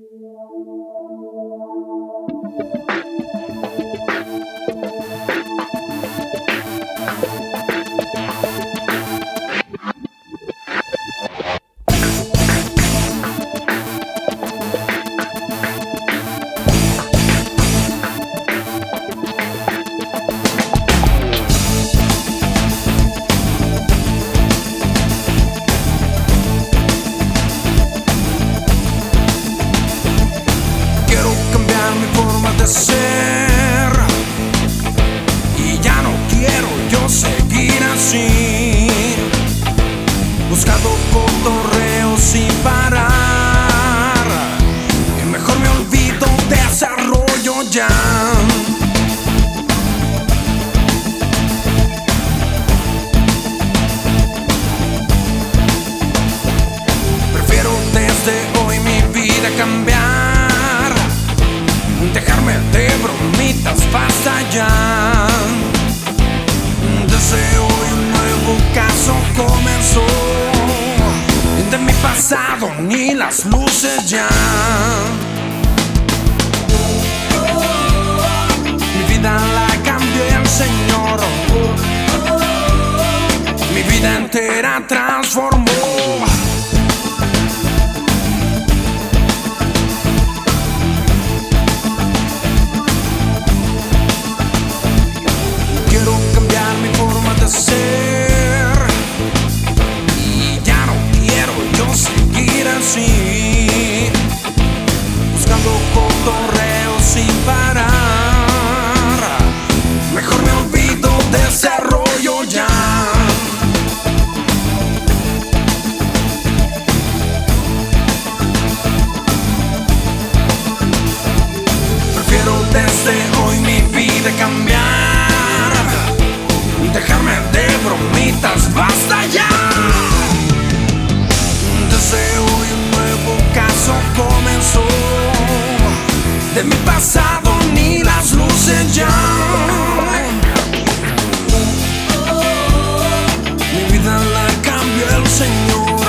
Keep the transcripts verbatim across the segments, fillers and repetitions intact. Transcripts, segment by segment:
De ser, y ya no quiero yo seguir así, buscando cotorreos sin parar, y mejor me olvido de ese rollo ya. Prefiero desde hoy mi vida cambiar, dejarme de bromitas, basta ya. Desde hoy un nuevo caso comenzó, de mi pasado ni las luces ya. Mi vida la cambió el Señor, mi vida entera transformó. Buscando cotorreos sin parar, mejor me olvido de ese rollo ya. Prefiero desde hoy mi vida cambiar, dejarme de bromitas, basta ya. Desde hoy un nuevo caso comenzó, de mi pasado ni las luces ya. Mi vida la cambió el Señor,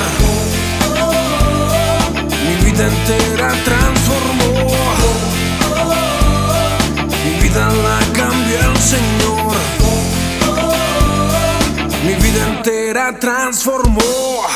mi vida entera transformó. Mi vida la cambió el Señor, mi vida entera transformó.